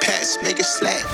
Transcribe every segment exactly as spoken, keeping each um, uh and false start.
Pats, make it slap.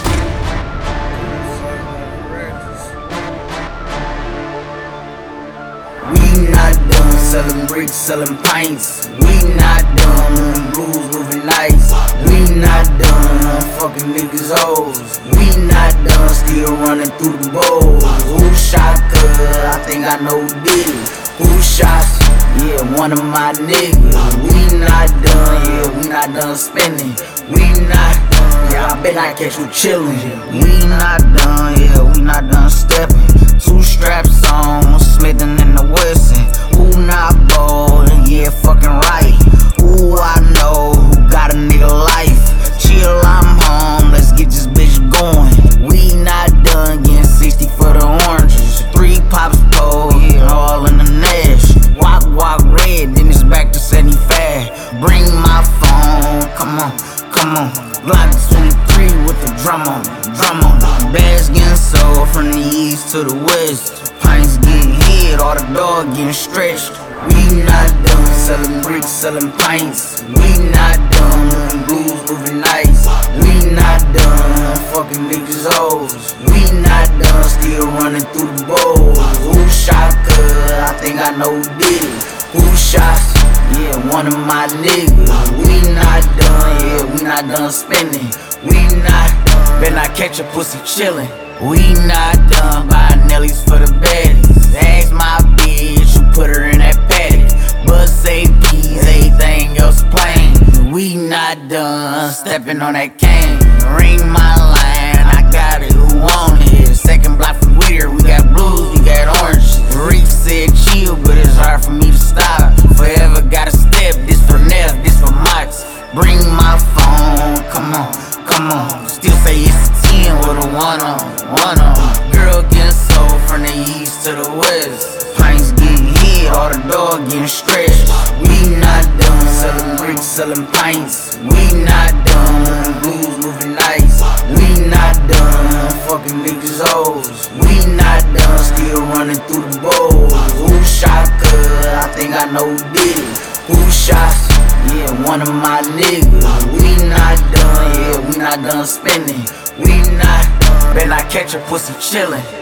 We not done selling bricks, selling pints. We not done moving blues, moving nights. We not done fucking niggas hoes. We not done still running through the bowls. Who shot cuz? I think I know who did it. Who shot? Yeah, one of my niggas. We not done, yeah, we not done spending. We not done, yeah, I bet I catch you chillin'. We not done, yeah, we not done stepping. Two straps on, Smithin' in the Wesson. Who not ballin'? Yeah, fucking right. Who I know who got a nigga life? Chill, I'm home, let's get this bitch going. We not done getting sixty for the oranges. Three pops pole, yeah, all in the Nash. Walk, walk red, then it's back to seventy-five. Bring my phone, come on, come on. Glock twenty-three with the drum on, drum on. Bags getting sold from the east to the west. Pints getting hit, all the dog getting stretched. We not done selling bricks, selling pints. We not done moving blues, moving nights. We not done fucking niggas hoes. We not done still running through the bowls. Who shot cuz? I think I know who did it. Who shot? Yeah, one of my niggas. We not done, yeah, we not done spending. We not done, bet I catch a pussy chillin'. We not done buying Nellies for the baddies. Ask my bitch, you put her in that paddock. Bus A Ps, everything else plain. We not done stepping on that cane. Ring my line, I got it, who want it? Second block from Whittier, we got blues, we got oranges. Reef said chill, but it's hard for me to stop. Forever gotta step, this for Neff, this for Mox. Bring my phone, come on, come on. Still say it's a ten with a one on, one on. Girl getting sold from the east to the west. Pints getting hit, all the dog getting stretched. We not done selling bricks, selling pints. We not done moving blues, moving nights. We not done fucking niggas hoes. We not done still running through the bowls. Who shot cuz? I think I know who did it. Who shot? Yeah, one of my niggas. We not done, yeah, we not done spending. We not done, bet I catch a pussy chillin'.